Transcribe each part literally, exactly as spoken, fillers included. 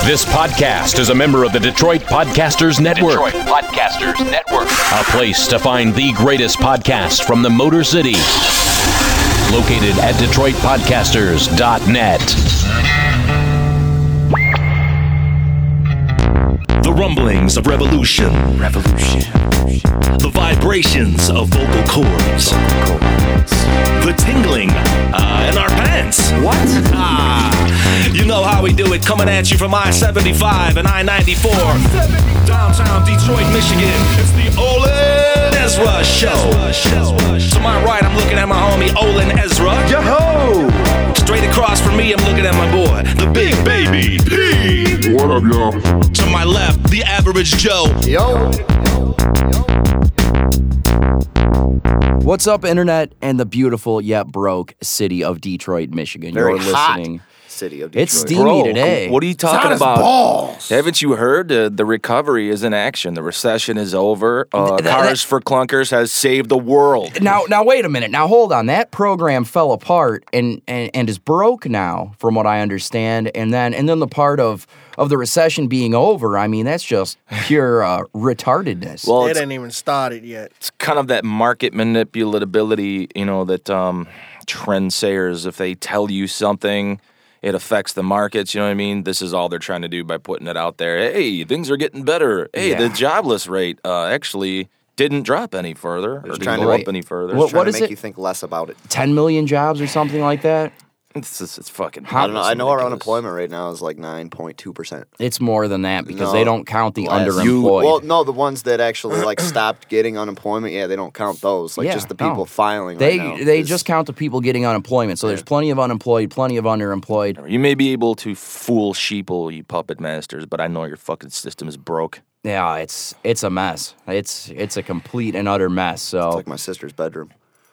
This podcast is a member of the Detroit Podcasters Network. Detroit Podcasters Network. A place to find the greatest podcast from the Motor City. Located at detroit podcasters dot net. The rumblings of revolution. Revolution. The vibrations of vocal cords. The tingling uh, in our pants. What? Ah, you know how we do it. Coming at you from I seventy-five and I ninety-four. Downtown Detroit, Michigan. It's the Olin Ezra Show. To my right, I'm looking at my homie Olin Ezra. Yo-ho! Straight across from me, I'm looking at my boy, the Big Baby P. What up, y'all? To my left, the Average Joe. Yo. What's up, Internet and the beautiful yet broke city of Detroit, Michigan? Very You're hot listening. City of Detroit. It's steamy Bro, today. What are you talking hot as about? balls. Haven't you heard? Uh, the recovery is in action. The recession is over. Uh, Th- th- Cars that- for Clunkers has saved the world. Now, now, wait a minute. Now, hold on. That program fell apart and, and, and is broke now, from what I understand. And then and then the part of, of the recession being over, I mean, that's just pure uh, retardedness. Well, It it's, ain't even started yet. it's kind of that market manipulability, you know, that um, trend sayers, if they tell you something, it affects the markets, you know what I mean? This is all they're trying to do by putting it out there. Hey, things are getting better. Hey, Yeah. the jobless rate uh, actually didn't drop any further or just didn't trying go to- up any further. What- Trying to is make it? you think less about it. ten million jobs or something like that? It's, it's, it's fucking I don't know. I know our ridiculous. unemployment rate now is like nine point two percent. It's more than that because No. they don't count the Less. underemployed. You- Well, no, the ones that actually like stopped getting unemployment, yeah, they don't count those. Like Yeah, just the people no. filing They right now. they is- just count the people getting unemployment. So there's plenty of unemployed, plenty of underemployed. You may be able to fool sheeple, you puppet masters, but I know your fucking system is broke. Yeah, it's it's a mess. It's it's a complete and utter mess. So It's like my sister's bedroom.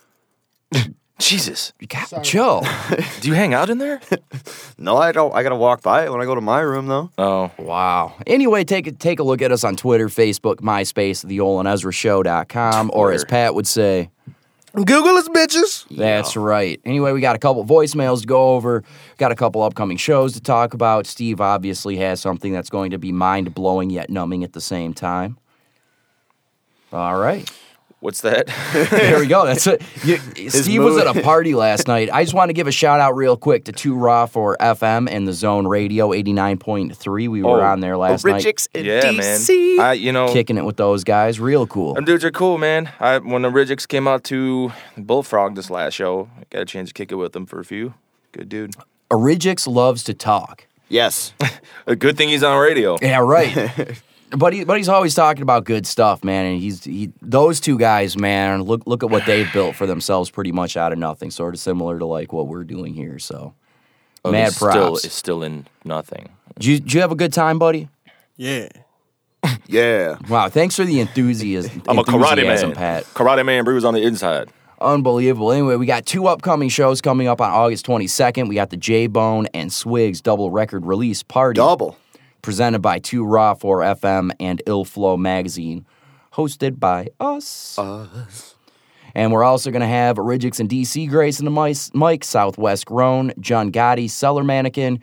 Jesus. God, Joe. Do you hang out in there? No, I don't. I gotta walk by it when I go to my room though. Oh. Wow. Anyway, take a, take a look at us on Twitter, Facebook, MySpace, the Olin Ezra Show dot com, or as Pat would say, Google us, bitches. that's right. Anyway, we got a couple voicemails to go over, got a couple upcoming shows to talk about. Steve obviously has something that's going to be mind-blowing yet numbing at the same time. All right. What's that? There we go. That's it. You, Steve was mood. at a party last night. I just want to give a shout out real quick to Two Raw for F M and the Zone Radio eighty-nine point three. We were Oh, on there last night, Ridgicks in yeah, D man. C. I, you know, kicking it with those guys. Real cool. them dudes are cool, man. I, when the Ridgicks came out to Bullfrog this last show, I got a chance to kick it with them for a few. Good dude. Origix loves to talk. Yes. A good thing he's on radio. Yeah, right. But he, but he's always talking about good stuff, man. And he's he those two guys, man. Look look at what they've built for themselves, pretty much out of nothing. Sort of similar to like what we're doing here. So, Oh, mad he's Still, props. it's still in nothing. Did you, did you have a good time, buddy? Yeah. Yeah. Wow, thanks for the enthusiasm. I'm a karate enthusiasm, man. Pat. Karate man brews on the inside. Unbelievable. Anyway, we got two upcoming shows coming up on August twenty-second. We got the J-Bone and Swigs double record release party. Double. Presented by Two Raw for F M and Ill Flow Magazine. Hosted by us. Us. And we're also going to have Ridgicks and D C Grace in the mic, Mike, Southwest Grown, John Gotti, Cellar Mannequin,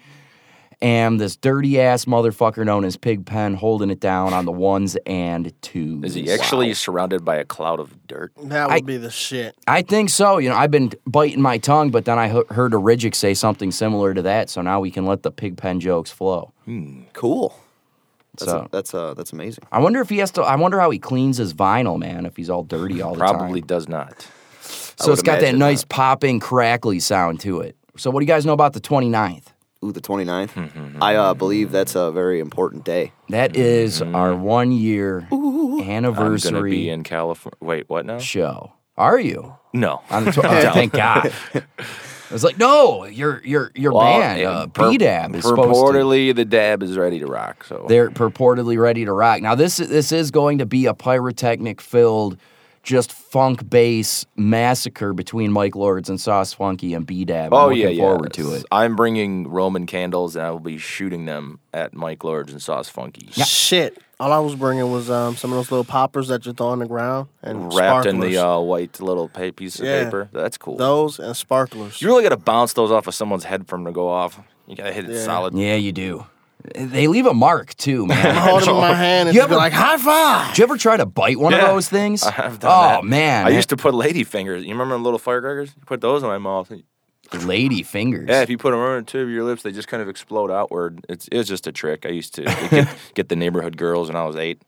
and this dirty-ass motherfucker known as Pigpen holding it down on the ones and twos. Is he actually surrounded by a cloud of dirt? That would I- be the shit. I think so. You know, I've been biting my tongue, but then I he- heard a Ridgick say something similar to that, so now we can let the Pigpen jokes flow. Cool. That's So- a, that's uh that's amazing. I wonder if he has to, I wonder how he cleans his vinyl, man, if he's all dirty all the Probably time. does not. So would it's got that imagine nice not. popping, crackly sound to it. So what do you guys know about the twenty-ninth? Ooh, the twenty-ninth. I uh, believe that's a very important day. That is our one-year I'm going to anniversary be in California. Wait, what now? show. Are you? No. On the tw- oh, thank God. I was like, no, your your your Well, band, it- uh, pur- B-Dab, is supposed to. Purportedly, the dab is ready to rock. So They're purportedly ready to rock. Now, this this is going to be a pyrotechnic-filled, just funk bass massacre between Mike Lords and Sauce Funky and B-Dab. I'm Oh looking yeah, yeah. forward to it. I'm bringing Roman candles, and I will be shooting them at Mike Lords and Sauce Funky. Shit. All I was bringing was um, some of those little poppers that you throw on the ground and Wrapped in sparklers. the uh, white little pa- piece of Yeah. paper. That's cool. Those and sparklers. You really got to bounce those off of someone's head for them to go off. You got to hit it Yeah. solid. Yeah, you do. They leave a mark too, I'm man. holding in my hand and You just be ever- like, high five. Did you ever try to bite one Yeah, of those things? I have done oh that. man, I used to put lady fingers. You remember the little firecrackers? You put those in my mouth. lady fingers. Yeah, if you put them on the tip of your lips, they just kind of explode outward. It's it's just a trick. I used to get, get the neighborhood girls when I was eight.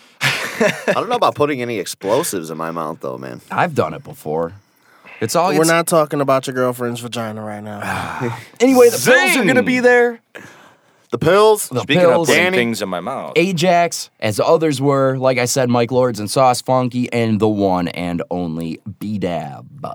I don't know about putting any explosives in my mouth, though, man. I've done it before. It's all. We're it's, not talking about your girlfriend's vagina right now. Anyway, the pills are Zing! gonna be there. The pills. The Speaking pills. of putting Danny. things in my mouth, Ajax, as others were, like I said, Mike Lords and Sauce Funky, and the one and only B-Dab.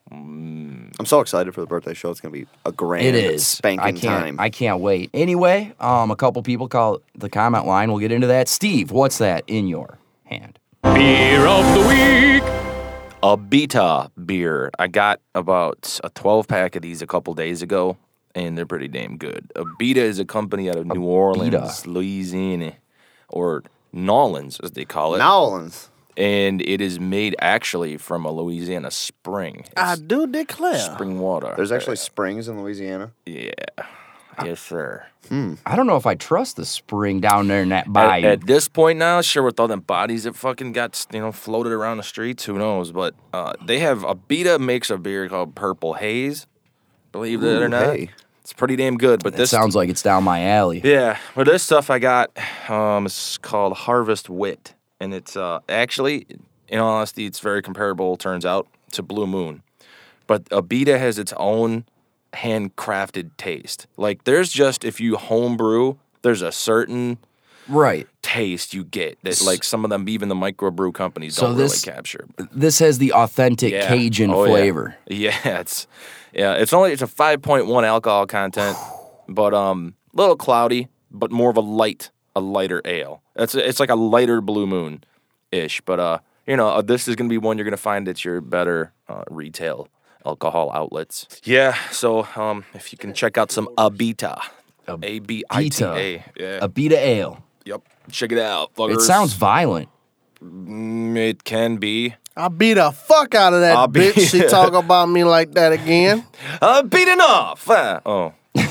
I'm so excited for the birthday show. It's gonna be a grand, It is. spanking I can't. time. I can't wait. Anyway, um, a couple people call the comment line. We'll get into that. Steve, what's that in your hand? Beer of the week. a Beta beer. I got about a twelve pack of these a couple days ago, and they're pretty damn good. A Beta is a company out of New Orleans, Louisiana, or Nolans, as they call it. Nolans. And it is made actually from a Louisiana spring. I It's do declare. spring water. There's actually springs in Louisiana. Yeah. Yes, sir. I don't know if I trust the spring down there in that At, bayou. at this point now, sure, with all them bodies that fucking got, you know, floated around the streets, who knows? But uh, they have, a Beta makes a beer called Purple Haze. Believe it or Ooh, not. hey. It's pretty damn good. But It this sounds like it's down my alley. Yeah, but this stuff I got um, is called Harvest Wit, and it's uh, actually, in all honesty, it's very comparable. Turns out to Blue Moon, but a Beta has its own handcrafted taste. Like there's just if you homebrew, there's a certain Right. taste you get that like some of them, even the microbrew companies, So don't this- really capture. This has the authentic Yeah. Cajun Oh, yeah. flavor. Yeah, it's yeah, it's only it's a five point one alcohol content, but um, a little cloudy, but more of a light, a lighter ale. It's it's like a lighter Blue Moon, ish. But uh, you know, uh, this is gonna be one you're gonna find at your better uh, retail alcohol outlets. Yeah, so um, if you can check out some Abita, A B I T A, yeah, A Beta Ale. yep, check it out. It fuckers. sounds violent. Mm, it can be. I beat the fuck out of that I'll be- bitch. She talk about me like that again. Uh, beaten off. Uh, oh.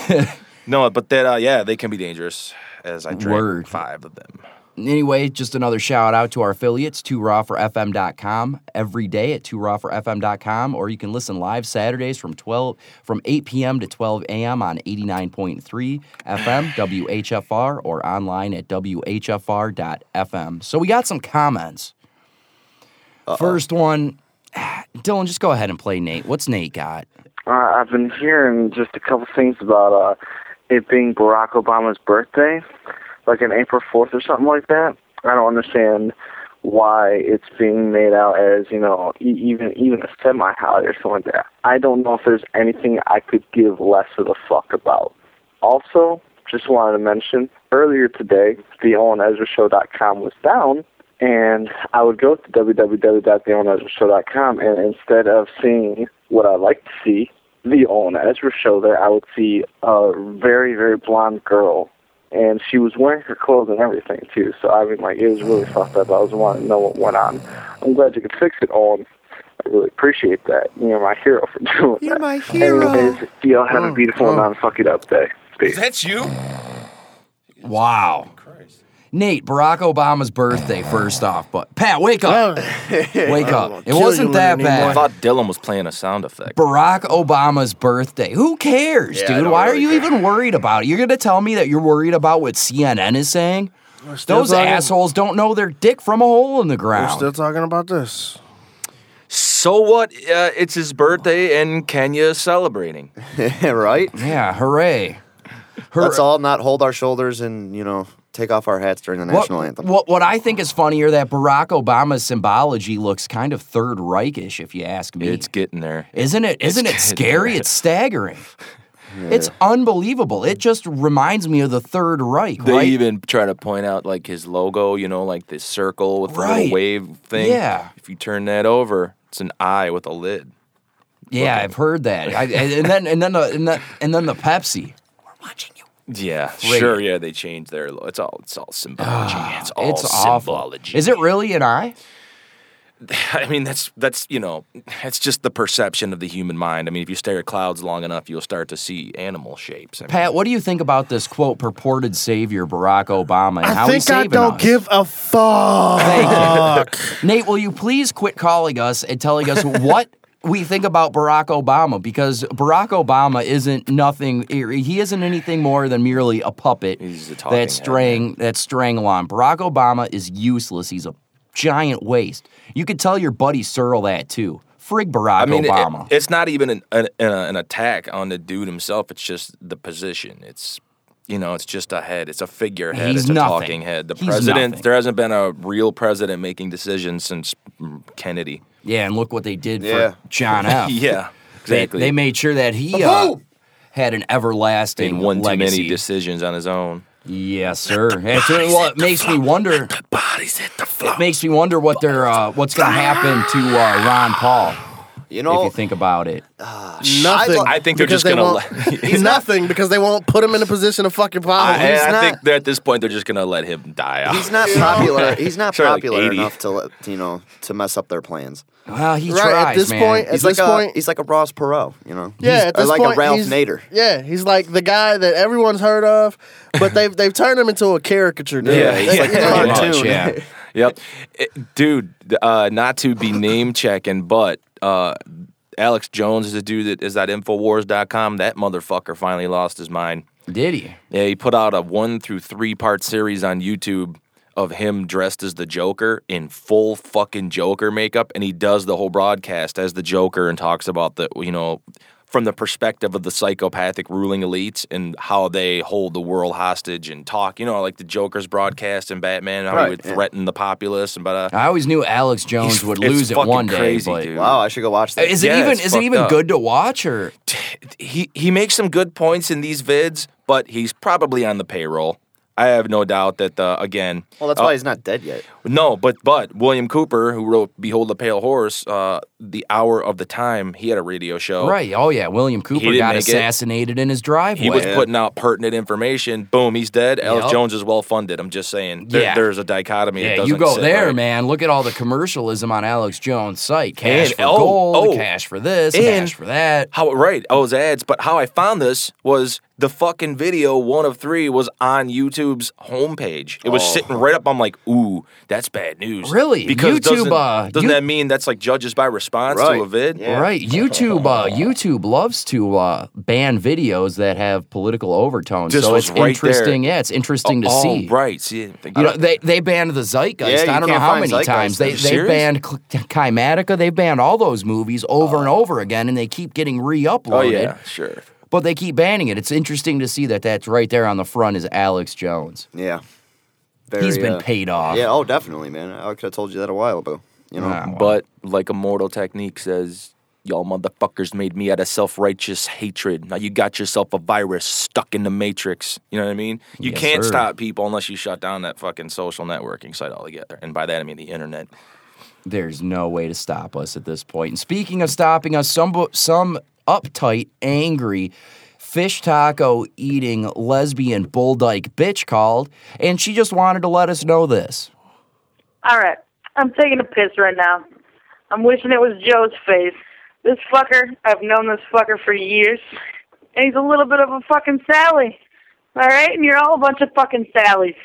No, but that, uh, yeah, they can be dangerous, as I drank Word. five of them. Anyway, just another shout out to our affiliates, two raw for F M dot com, every day at two raw for F M dot com, or you can listen live Saturdays from twelve from eight p.m. to twelve a.m. on eighty-nine point three F M, W H F R, or online at W H F R dot F M. So we got some comments. Uh-oh. First one, Dylan, just go ahead and play Nate. What's Nate got? Uh, I've been hearing just a couple things about uh, it being Barack Obama's birthday, like on April fourth or something like that. I don't understand why it's being made out as, you know, e- even even a semi-holiday or something like that. I don't know if there's anything I could give less of a fuck about. Also, just wanted to mention, earlier today, the Owen Ezra Show dot com was down, and I would go to w w w dot the owen ezra show dot com, and instead of seeing what I like to see, the Owen Ezra Show there, I would see a very, very blonde girl, and she was wearing her clothes and everything, too. So, I mean, like, it was really fucked up. I was wanting to know what went on. I'm glad you could fix it, Owen. I really appreciate that. You're my hero for doing You're that. my hero. Anyways, y'all have a beautiful and oh. non-fuck-it-up day. Peace. That's you? Wow. Nate, Barack Obama's birthday, first off. But Pat, wake up. Wake up. It kill wasn't you, that Lenny, I bad. thought Dylan was playing a sound effect. Barack Obama's birthday. Who cares, Yeah, I dude? don't Why really are you care. even worried about it? You're going to tell me that you're worried about what C N N is saying? still Those talking- assholes don't know their dick from a hole in the We're ground. still talking about this. So what? Uh, it's his birthday, and Kenya's celebrating. Right? Yeah, hooray. Hur- Let's all not hold our shoulders and, you know, take off our hats during the what, national anthem. What, what I think is funnier that Barack Obama's symbology looks kind of Third Reichish, if you ask me. It's getting there. Isn't it? Isn't it getting scary? there. It's staggering. It's unbelievable. It just reminds me of the Third Reich, They right? even try to point out like his logo, you know, like this circle with the Right. little wave thing. Yeah. If you turn that over, it's an eye with a lid. Yeah, I've heard that. I, and then and then the and then, and then the Pepsi. We're watching you. Yeah, Great. sure. Yeah, they changed their. lo- It's all. It's all symbology. it's all It's awful. symbology. Is it really an eye? I mean, that's that's you know, it's just the perception of the human mind. I mean, if you stare at clouds long enough, you'll start to see animal shapes. I mean, Pat, what do you think about this quote purported savior Barack Obama and I how think he's saving I don't us? give a fuck. Thank you. Nate, will you please quit calling us and telling us what we think about Barack Obama? Because Barack Obama isn't nothing. He isn't anything more than merely a puppet He's a talking that's head, straying that's straying along. Barack Obama is useless. He's a giant waste. You could tell your buddy Searle that too. Frig Barack I mean, it- Obama. it's not even an, an, an, an attack on the dude himself. It's just the position. It's, you know, it's just a head. It's a figurehead. He's it's a nothing. talking head. The He's president, nothing. there hasn't been a real president making decisions since mm, Kennedy. Yeah, and look what they did Yeah. for John F. Yeah, They, exactly. they made sure that he uh, had an everlasting made one legacy. too many decisions on his own. Yes, sir. That's what- well, it makes me wonder. Bodies hit the floor. It makes me wonder what they're, uh, what's going to happen to uh, Ron Paul. You If know, you think about it, Nothing. I think they're because just they gonna won't- let- He's nothing because they won't put him in a position of fucking power. I, he's I not- think they're at this point they're just gonna let him die out. he's not popular. He's not Sure, like popular eighty. enough to let, you know to mess up their plans. well, he Right, tries, at this man. point- At He's this like a point- he's like a Ross Perot, you know. Yeah, He's- at this or like point, a Ralph he's, Nader. Yeah, he's like the guy that everyone's heard of, but they've they've turned him into a caricature. Dude. Yeah, They- yeah. you know, Pretty much, cartoon. yeah. Yep, It- dude. Uh, not to be name checking, but uh, Alex Jones is a dude that is at Infowars dot com. That motherfucker finally lost his mind. Did he? Yeah, he put out a one through three part series on YouTube of him dressed as the Joker in full fucking Joker makeup, and he does the whole broadcast as the Joker and talks about the, you know, from the perspective of the psychopathic ruling elites and how they hold the world hostage and talk, you know, like the Joker's broadcast and Batman, how Right, he would yeah. threaten the populace and but uh, I always knew Alex Jones He's- would it's lose it fucking one day. crazy, but dude. Wow, I should go watch that. is it Yeah, even it's is it even fucked up. good to watch or? he he makes some good points in these vids, but he's probably on the payroll. I have no doubt that uh, again. Well, that's uh, why he's not dead yet. No, but but William Cooper, who wrote "Behold the Pale Horse," uh, the hour of the time, he had a radio show. Right. Oh yeah, William Cooper didn't got make it. assassinated in his driveway. He was putting out pertinent information. Boom, he's dead. Alex Yep. Jones is well funded. I'm just saying. There, Yeah. There's a dichotomy. that Yeah, doesn't you go sit there, right. man. Look at all the commercialism on Alex Jones' site. Cash And- for oh, gold, oh. cash for this, And- cash for that. How right? Oh, it was ads. But how I found this was the fucking video. One of three was on YouTube's homepage. It was sitting right up. I'm like, ooh, that's bad news. Really? Because YouTube, doesn't, uh, doesn't you- that mean that's like judges by response Right. to a vid? Yeah. Right. YouTube uh, YouTube loves to uh, ban videos that have political overtones. This so was it's right interesting. there. Yeah, it's interesting to oh, see. right. See, You know, they they banned the Zeitgeist. Yeah, you I don't know can't how find many Zeitgeist. times. Are They you they serious? banned Cl- Chimatica. They banned all those movies over and over again, and they keep getting re-uploaded. oh yeah, sure. But they keep banning it. It's interesting to see that that's right there on the front is Alex Jones. Yeah. Very, He's been uh, paid off. Yeah, oh, definitely, man. I could have told you that a while ago. You know, Ah, well. But like Immortal Technique says, y'all motherfuckers made me out of self-righteous hatred. Now you got yourself a virus stuck in the matrix. You know what I mean? You Yes, can't sir. stop people unless you shut down that fucking social networking site altogether. And by that I mean the internet. There's no way to stop us at this point. And speaking of stopping us, some bu- some uptight, angry, fish taco eating lesbian bull dyke bitch called, and she just wanted to let us know this. All right, I'm taking a piss right now. I'm wishing it was Joe's face. This fucker, I've known this fucker for years, and he's a little bit of a fucking Sally. All right, and you're all a bunch of fucking Sallys.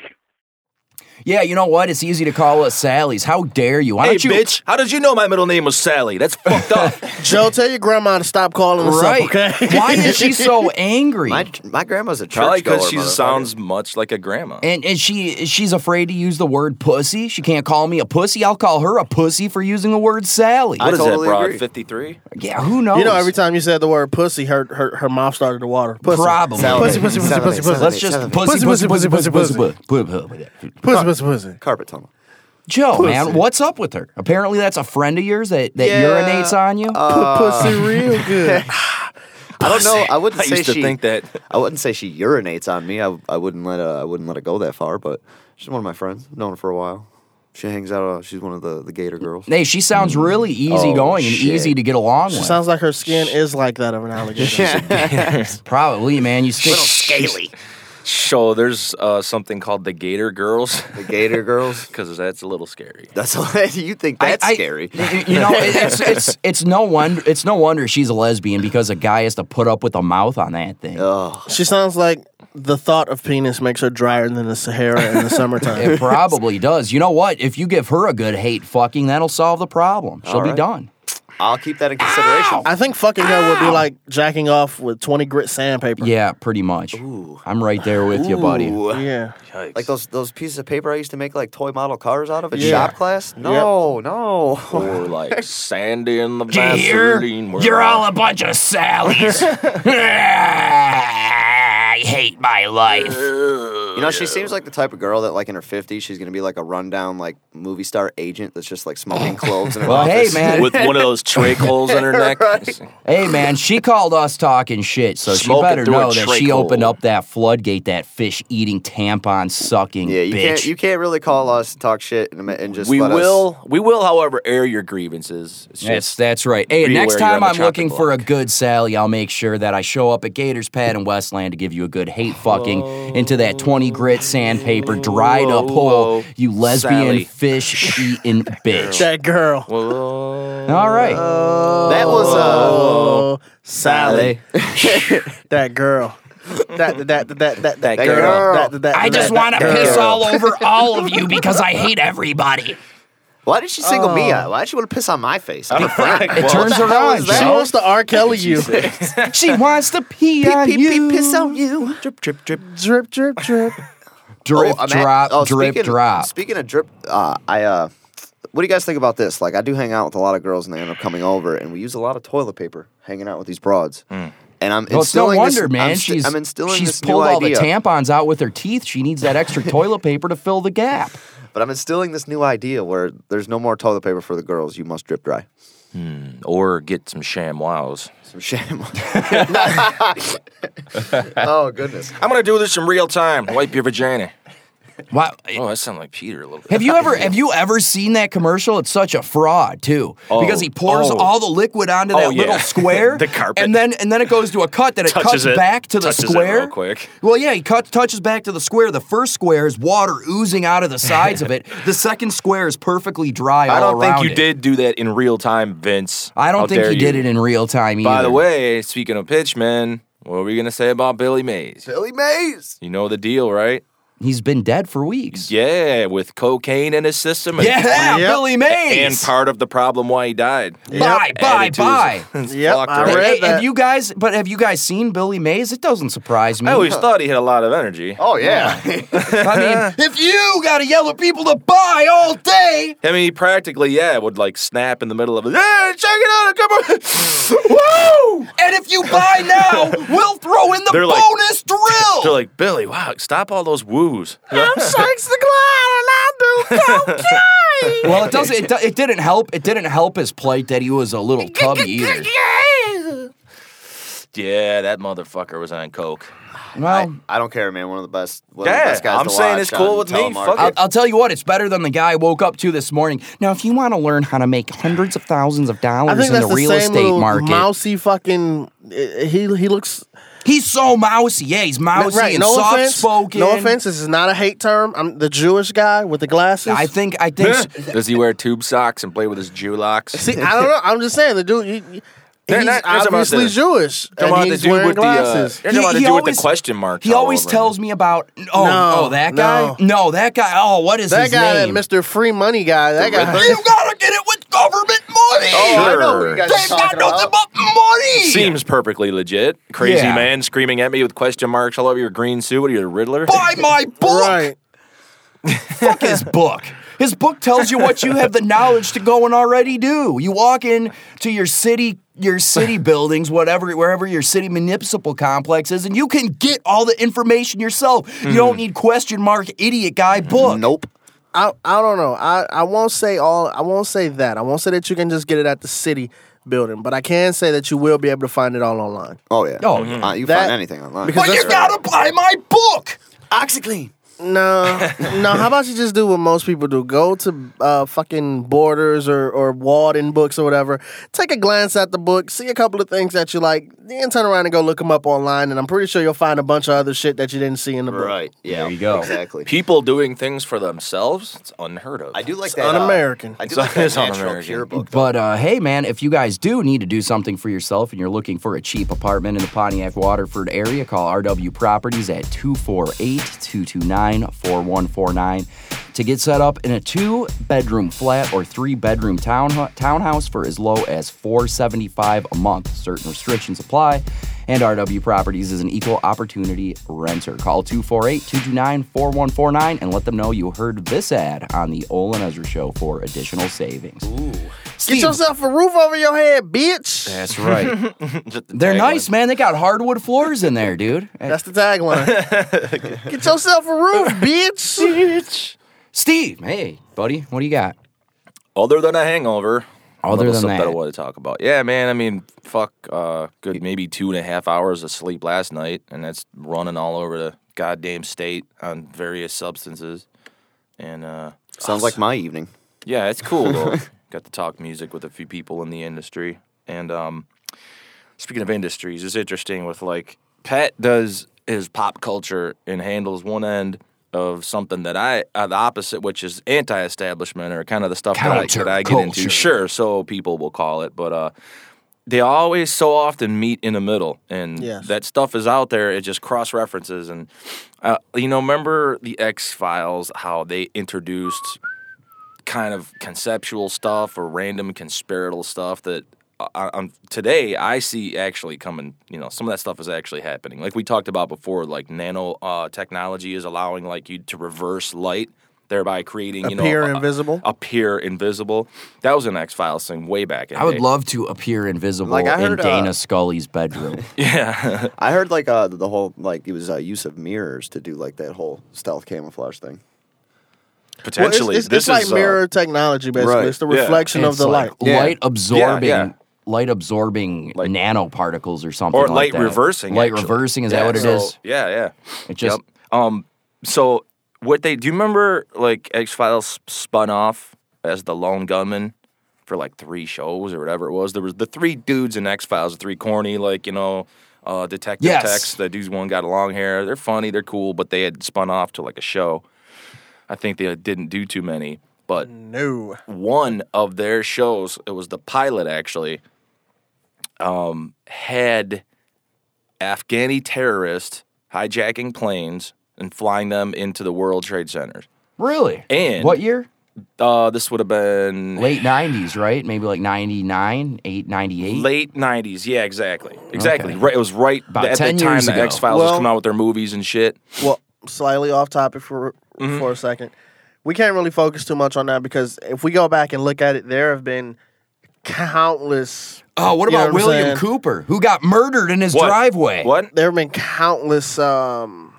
Yeah, you know what? It's easy to call us Sally's. How dare you? Why Hey, don't you? bitch, how did you know my middle name was Sally? That's fucked up. Joe, tell your grandma to stop calling us Right. up, okay? Why is she so angry? my my grandma's a church Probably because she goer, sounds much like a grandma. And and she she's afraid to use the word pussy. She can't call me a pussy. I'll call her a pussy for using the word Sally. I What is totally that, broad? agree. fifty-three? yeah, who knows? You know, every time you said the word pussy, her her, her mouth started to water. Pussy. Probably. Pussy, pussy, pussy, Salivate, pussy, pussy. Let's just Salivate. pussy, pussy, pussy, pussy, pussy, pussy, pussy. Pussy, pussy, pussy. Carpet tunnel. Joe, Pussy. man, what's up with her? Apparently, that's a friend of yours that, that Yeah, urinates on you. Uh, Pussy real good. I don't know. I wouldn't I say used to she. think that. I wouldn't say she urinates on me. I, I wouldn't let uh, I wouldn't let it go that far. But she's one of my friends. I've known her for a while. She hangs out. Uh, she's one of the, the Gator girls. Hey, she sounds really easygoing and shit. easy to get along She with. sounds like her skin is like that of an alligator. Probably, man. You stick Little scaly. So there's uh, something called the Gator Girls. The Gator Girls? Because that's a little scary. That's you think that's I, I, scary. You know, it's, it's it's no wonder it's no wonder she's a lesbian because a guy has to put up with a mouth on that thing. Oh. She sounds like the thought of penis makes her drier than the Sahara in the summertime. It probably does. You know what? If you give her a good hate fucking, that'll solve the problem. She'll All be right. done. I'll keep that in consideration. I think fucking her would be like jacking off with twenty grit sandpaper. Yeah, pretty much. I'm right there with you, buddy. Ooh. Yeah. Yikes. Like those those pieces of paper I used to make like toy model cars out of in Yeah. shop class? No, no. Or like Sandy in the Do you hear? Vaseline. world. You're all a bunch of Sallys. I hate my life. You know, she seems like the type of girl that, like, in her fifties, she's going to be like a rundown, like, movie star agent that's just, like, smoking cloves in her Well, hey, office. man. With one of those trach holes in her neck. Right. Hey, man, she called us talking shit, so she Smoking better through a know that she trach opened hole. up that floodgate, that fish-eating, tampon-sucking Yeah, you bitch. can't you can't really call us, talk shit, and, and just We let will, we will, however, air your grievances. It's That's, just that's right. Hey, be next aware you're time on the I'm looking chopping for a block. good Sally, I'll make sure that I show up at Gators Pad in Westland to give you a good hate fucking into that twenty grit sandpaper dried up Whoa, hole, whoa. you lesbian Sally. fish eating bitch. That girl. Whoa. All right. us... That was, uh... Oh, Sally. That girl. That that that that that, That girl. girl. That, that, I that, just that want to girl. piss all over all of you because I hate everybody. Why did she single me out? Why did she want to piss on my face? I'm a friend. It turns her on. She wants to R. Kelly you. She wants to pee on Pee, pee, you. pee, piss on you. Drip, drip, drip. Drip, drip, drip. Drip, Oh, I'm at- drop, oh, drip, speaking, drop. Speaking of drip, uh, I uh, what do you guys think about this? Like, I do hang out with a lot of girls, and they end up coming over, and we use a lot of toilet paper hanging out with these broads. And I'm Well, it's no instilling wonder, this, man. I'm, sti- she's I'm instilling she's this pulled new all idea. the tampons out with her teeth. She needs that extra toilet paper to fill the gap. But I'm instilling this new idea where there's no more toilet paper for the girls. You must drip dry. Or get some sham wows. Some shame. Oh goodness. I'm gonna do this in real time. Wipe your vagina. Wow. Oh, that sounds like Peter a little bit. Have you ever have you ever seen that commercial? It's such a fraud too, Oh. because he pours Oh. all the liquid onto that Oh, yeah. little square, The carpet. and then and then it goes to a cut that it Touches cuts it. back to the Touches it square. real quick. Well, yeah, he cut, touches back to the square. The first square is water oozing out of the sides of it. The second square is perfectly dry all I don't around think you it. did do that in real time, Vince. I don't How think dare he did it in real time either. By the way, speaking of pitchmen, what were we gonna say about Billy Mays? Billy Mays. You know the deal, right? he's been dead for weeks. Yeah, with cocaine in his system. And, Yeah, Yep. Billy Mays. and part of the problem why he died. Bye, bye, Added to his- bye. It's Yep, fucked, I right? Hey, read hey, that. have you guys? But have you guys seen Billy Mays? It doesn't surprise me. I always thought he had a lot of energy. Oh yeah. I mean, if you gotta yell at people to buy all day, I mean, he practically, yeah, would like snap in the middle of it. Hey, check it out, come on. Woo! and if you buy now, we'll throw in the They're like- bonus drill. They're like, Billy, wow, stop all those woos. Sakes the clown and I do cocaine. well, it doesn't. It, do- it didn't help. It didn't help his plight that he was a little tubby either. Yeah, that motherfucker was on coke. Well, I, I don't care, man. One of the best. One of the Yeah, best guys I'm to saying watch it's cool on with me. telemarketing. Fuck I'll, it. I'll tell you what. It's better than the guy I woke up to this morning. Now, if you want to learn how to make hundreds of thousands of I dollars think in that's the the real same estate little market, mousy fucking. He he looks he's so mousy. Yeah, he's mousy right. and No soft offense. spoken. No offense. This is not a hate term. I'm the Jewish guy with the glasses. I think. I think. Does he wear tube socks and play with his Jew locks? See, I don't know. I'm just saying the dude. He, he- They're he's not- he's about obviously the- Jewish, Talking and about the he's dude wearing with the, uh, glasses. you're talking about the dude with the question marks He all always over tells me about. Oh, No, oh, that guy. no. No, that guy. Oh, what is that his guy, name? that Mister Free Money guy. That guy. You gotta get it with government money. Oh, I know Sure. who you guys They've are got talking nothing about. but money. Seems perfectly legit. Crazy Yeah. man screaming at me with question marks all over your green suit. What are you, the Riddler? Buy my book. Right. Fuck his book. His book tells you what you have the knowledge to go and already do. You walk in to your city, your city buildings, whatever, wherever your city municipal complex is, and you can get all the information yourself. You don't need question mark idiot guy book. Nope. I I don't know. I, I won't say all. I won't say that. I won't say that you can just get it at the city building, but I can say that you will be able to find it all online. Oh yeah. Oh, Uh, you That- find anything online. because But you that's- gotta buy my book. OxyClean. No, no. How about you just do what most people do? Go to uh, fucking Borders or, or Walden Books or whatever. Take a glance at the book, see a couple of things that you like, then turn around and go look them up online. And I'm pretty sure you'll find a bunch of other shit that you didn't see in the book. Right. Yeah. There you go. Exactly. People doing things for themselves, it's unheard of. I do like It's that. un-American. Uh, I do It's like that natural un-American. pure book. though. But uh, hey, man, if you guys do need to do something for yourself and you're looking for a cheap apartment in the Pontiac Waterford area, call R W Properties at two four eight, two two nine, four one four nine to get set up in a two-bedroom flat or three-bedroom town townhouse for as low as four hundred seventy-five dollars a month. Certain restrictions apply, and R W Properties is an equal opportunity renter. Call two four eight, two two nine, four one four nine and let them know you heard this ad on the Ole and Ezra Show for additional savings. Ooh. Get yourself a roof over your head, bitch. That's right. Just the They're tagline. nice, man. They got hardwood floors in there, dude. That's the tagline. Get yourself a roof, bitch. Steve, hey, buddy, what do you got? Other than a hangover. Other little than stuff that. I want to talk about. Yeah, man. I mean, fuck. Uh, good, maybe two and a half hours of sleep last night, and that's running all over the goddamn state on various substances. And uh, Sounds like my evening. yeah, it's cool though. Got to talk music with a few people in the industry. And um, speaking of industries, it's interesting with like Pat does his pop culture and handles one end of something that I uh, the opposite, which is anti-establishment or kind of the stuff that I, that I get into. Counterculture. Sure, so people will call it, but uh, they always so often meet in the middle, and Yes. that stuff is out there. It just cross references, and uh, you know, remember the X-Files, how they introduced kind of conceptual stuff or random conspiratorial stuff that uh, on today I see actually coming. You know, some of that stuff is actually happening. Like we talked about before, like nano uh, technology is allowing like you to reverse light, thereby creating you Appear know a- invisible. appear invisible. That was an X-Files thing way back in I would day. love to appear invisible Like, I in heard, uh, Dana Scully's bedroom. Yeah. I heard like uh, the whole like it was uh, use of mirrors to do like that whole stealth camouflage thing. Potentially. Well, it's, it's, this it's like is, uh, mirror technology, basically. right. It's the Yeah. reflection of It's the like light. Yeah. light absorbing, Yeah, yeah. light absorbing Like- nanoparticles or something or like light that. reversing. Light actually. reversing, is Yeah, that what it so- is? Yeah, yeah. It just Yep. Um. So what they do you remember? Like X Files spun off as the Lone Gunman for like three shows or whatever it was. There was the three dudes in X Files, the three corny like you know uh, detective Yes. techs. The dudes one got long hair. They're funny. They're cool, but they had spun off to like a show. I think they didn't do too many, but No. one of their shows, it was the pilot actually, um, had Afghani terrorists hijacking planes and flying them into the World Trade Centers. really. And- what year? Uh, this would have been Late nineties, right? Maybe like ninety-nine, eight, ninety-eight. late nineties. Yeah, exactly. Exactly. Okay. Right. It was right About at the ten time years the ago. X Files was Well- coming out with their movies and shit. Well, slightly off topic for Mm-hmm. for a second. We can't really focus too much on that because if we go back and look at it, there have been countless. Oh, what You know about what I'm William saying? Cooper, who got murdered in his What? driveway? What? There have been countless um,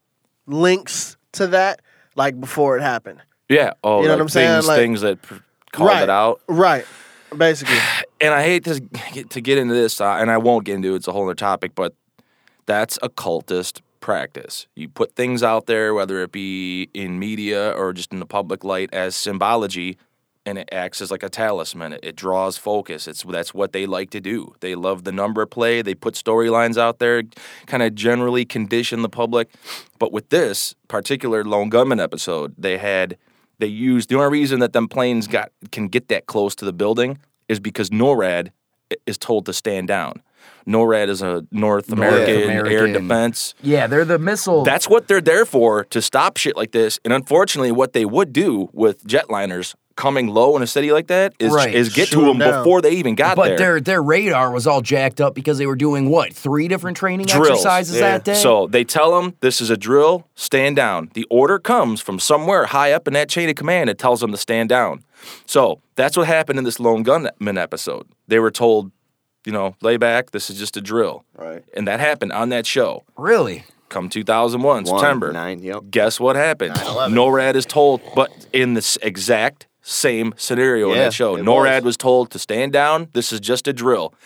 links to that, like before it happened. Yeah. Oh, You know like what I'm saying? things, Like- things that pr- called right. it out. Right. Basically. And I hate to get, to get into this, uh, and I won't get into it. It's a whole other topic, but that's occultist practice. You put things out there, whether it be in media or just in the public light, as symbology, and it acts as like a talisman. It, it draws focus. It's that's what they like to do. They love the number play. They put storylines out there, kind of generally condition the public. But with this particular Lone Gunman episode, they had they used the only reason that them planes got can get that close to the building is because NORAD i- is told to stand down. NORAD is a North American, Air American. Defense. Yeah, they're the missile. That's what they're there for, to stop shit like this. And unfortunately, what they would do with jetliners coming low in a city like that is, Right. is get Shoot to 'em them down. before they even got but there. their their radar was all jacked up because they were doing what? Three different training Drills. exercises Yeah. that day? So they tell them, this is a drill, stand down. The order comes from somewhere high up in that chain of command. It tells them to stand down. So that's what happened in this Lone Gunman episode. They were told, you know, lay back, this is just a drill. Right. And that happened on that show. Really? Come two thousand one, One, September. nine, yep. Guess what happened? NORAD is told, but in this exact same scenario in Yeah, that show, it NORAD was. was told to stand down. This is just a drill.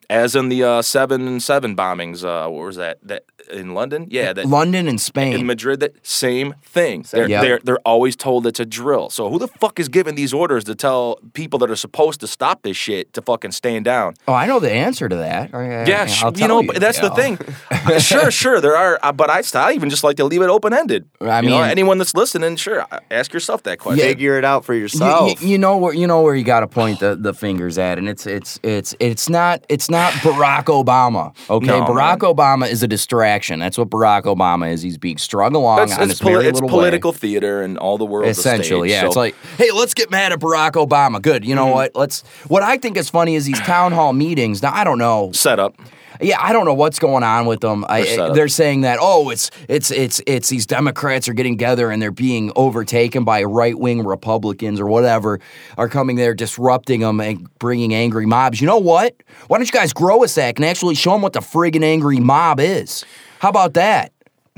As in the uh, seven seven bombings. Uh, what was that? That in London? Yeah, that London and Spain. in Madrid. That same thing. They're, Yep. they're they're always told it's a drill. So who the fuck is giving these orders to tell people that are supposed to stop this shit to fucking stand down? Oh, I know the answer to that. I, Yeah, I, sh- I'll you tell know, you, but that's the know. thing. sure, sure, there are, uh, but I, I even just like to leave it open ended. I you know, mean- anyone that's listening, sure, ask yourself that question. Figure it out for You, yourself. you, you know where you know where you got to point the, the fingers at, and it's it's it's it's not it's not Barack Obama. Okay, No, Barack man. Obama is a distraction. That's what Barack Obama is. He's being strung along It's, on it's, his poli- merry it's little political way. theater and all the world. Essentially, stage, yeah. so- It's like, hey, let's get mad at Barack Obama. Good. You know Mm-hmm. what? Let's. What I think is funny is these town hall meetings. Now I don't know. set up. Yeah, I don't know what's going on with them. I, They're set up. they're saying that oh, it's it's it's it's these Democrats are getting together and they're being overtaken by right wing Republicans or whatever are coming there disrupting them and bringing angry mobs. You know what? Why don't you guys grow a sack and actually show them what the friggin' angry mob is? How about that?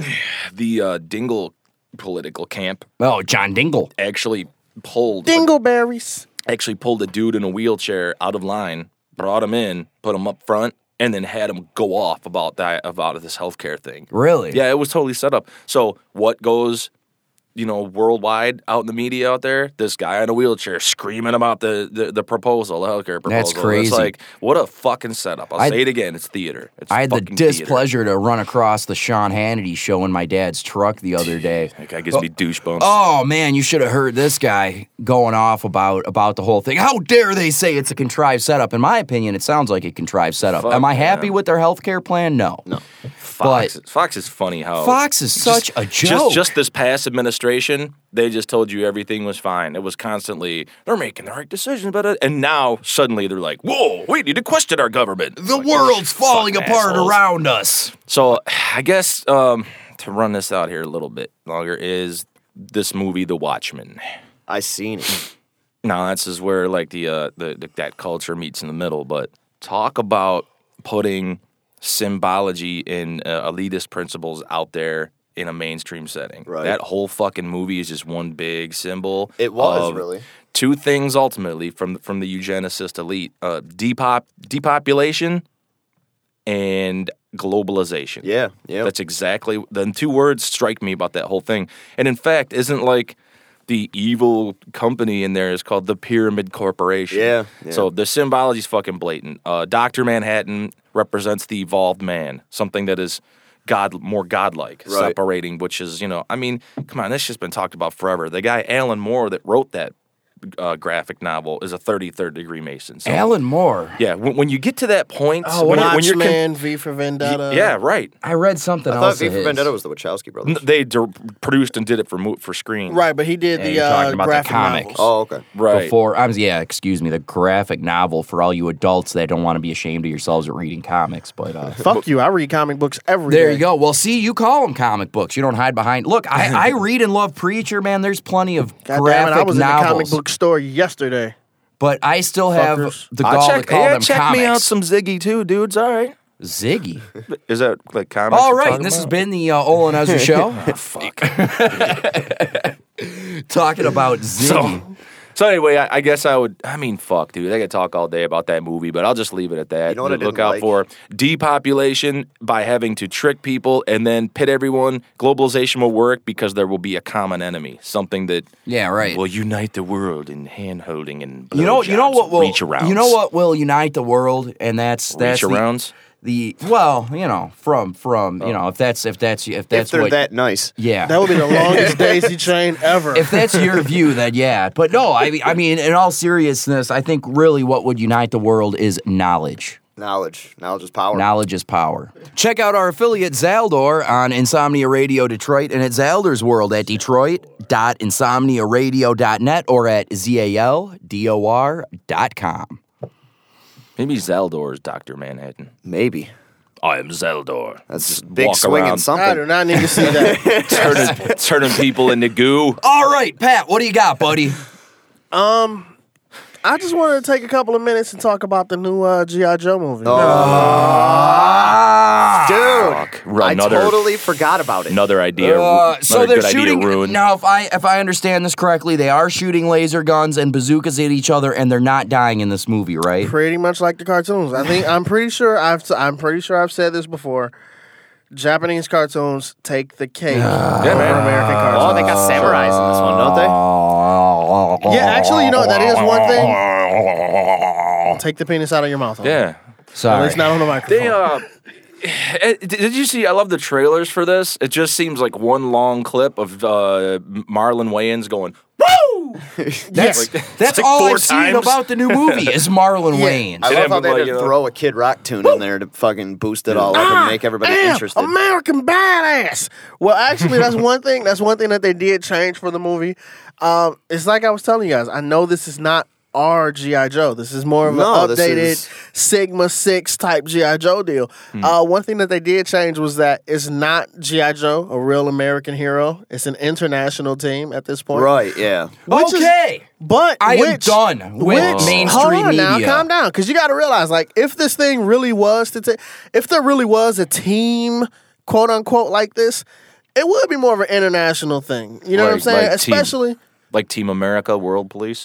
The uh, Dingle political camp Oh, John Dingle. actually pulled Dingleberries. actually pulled a dude in a wheelchair out of line, brought him in, put him up front, and then had him go off about that about this healthcare thing. Really? Yeah, it was totally set up. So what goes, you know, worldwide out in the media out there? This guy in a wheelchair screaming about the the, the proposal, the healthcare proposal. That's crazy. It's like, what a fucking setup. I'll I- say it again. It's theater. It's I had the fucking theater. displeasure to run across the Sean Hannity show in my dad's truck the other day. That guy gives me douche bumps. Oh man, you should have heard this guy going off about about the whole thing. How dare they say it's a contrived setup? In my opinion, it sounds like a contrived setup. Fuck Am I happy yeah. with their healthcare plan? No. No. Fox, but- Fox is funny how Fox is such a joke. Just, just this past administration, they just told you everything was fine. It was constantly they're making the right decision about it, and now suddenly they're like, "Whoa, we need to question our government." The Like, world's falling fucking apart assholes. around us. So I guess um, to run this out here a little bit longer is this movie, The Watchmen. I seen it. Now that's is where like the, uh, the the that culture meets in the middle. But talk about putting symbology and uh, elitist principles out there in a mainstream setting. Right. That whole fucking movie is just one big symbol. It was, of really. two things ultimately from from the eugenicist elite: uh, depop depopulation and globalization. Yeah, yeah. That's exactly the two words strike me about that whole thing. And in fact, isn't like the evil company in there is called the Pyramid Corporation. Yeah, yeah. So the symbology's fucking blatant. Uh, Doctor Manhattan represents the evolved man, something that is god more godlike, Right. separating, which is, you know, I mean, come on, this shit's been talked about forever. The guy Alan Moore that wrote that uh, graphic novel is a thirty-third degree Mason. So, Alan Moore. yeah, when, when you get to that point, Oh, when, you- when you're con- Watchmen, V for Vendetta. yeah, right. I read something I else. thought V of for his. Vendetta was the Wachowski brothers. N- They dir- produced and did it for mo- for screen. Right, but he did Yeah, the you're talking uh, about the graphic comic. novels. Oh, okay. Right. Before, I was, yeah, excuse me, the graphic novel for all you adults that don't want to be ashamed of yourselves at reading comics. But uh, Fuck you, I read comic books every day. there you go. Well, see, you call them comic books. You don't hide behind. Look, I, I read and love Preacher, man. There's plenty of God damn it, graphic I was in the comic novels, book store yesterday. but I still have Fuckers. the I gall check, to call yeah, them check comics. me out some Ziggy too, dudes. All right. Ziggy. Is that like comics? All you're right, talking this has about? been the uh, Olin Ezra Show. Fuck. Talking about Ziggy. So, so anyway, I, I guess I would. I mean, fuck, dude. I could talk all day about that movie, but I'll just leave it at that. You know what I Look didn't out like? for depopulation by having to trick people and then pit everyone. Globalization will work because there will be a common enemy, something that Yeah, right. will unite the world in hand holding and you know, you know blowjobs, what will reach arounds. you know what will unite the world, and that's that's reach the, arounds. the well, you know, from from you know, if that's if that's if If that's they're what that nice. yeah. That would be the longest Daisy Chain ever. If that's your view, then yeah. But no, I mean, I mean, in all seriousness, I think really what would unite the world is knowledge. Knowledge. Knowledge is power. Knowledge is power. Check out our affiliate Zaldor on Insomnia Radio Detroit and at Zaldor's World at detroit dot insomnia radio dot net or at zaldor dot com. Maybe Zeldor is Doctor Manhattan. Maybe. I am Zeldor. That's Just big walk swinging around, I something. do not need to see that. turning, turning people into goo. All right, Pat, what do you got, buddy? um, I just wanted to take a couple of minutes and talk about the new uh, G I. Joe movie. Oh. Dude. fuck. I Another, totally forgot about it. Another idea. Uh, another so they're good shooting idea ruined. now. If I if I understand this correctly, they are shooting laser guns and bazookas at each other, and they're not dying in this movie, right? Pretty much like the cartoons. I think I'm pretty sure I've I'm pretty sure I've said this before. Japanese cartoons take the cake Yeah, over man. American cartoons. Oh, they got samurais in this one, don't they? Yeah, actually, you know that is one thing. Take the penis out of your mouth. homie. Yeah. At Sorry. least not on the microphone. They, uh, eh, did you see? I love the trailers for this. It just seems like one long clip of uh, Marlon Wayans going, "Woo!" That's Like, that's like all four I've seen times. about the new movie is Marlon Wayans. I And love how him, they like, did you know- throw a Kid Rock tune in there to fucking boost it all up and make everybody Damn, interested. American badass. Well, actually, that's one thing. That's one thing that they did change for the movie. Um, it's like I was telling you guys. I know this is not our G I. Joe. This is more of No, an this updated is- Sigma six type G I. Joe deal. Hmm. Uh, one thing that they did change was that it's not G I. Joe, a real American hero. It's an international team at this point. Right, yeah. Which is- Okay. But I am which, done with which, mainstream hold on now, media. calm down, because you got to realize, like, if this thing really was to take, if there really was a team, quote unquote, like this, it would be more of an international thing. You know what I'm Like- saying? like team- Especially. like Team America, World Police.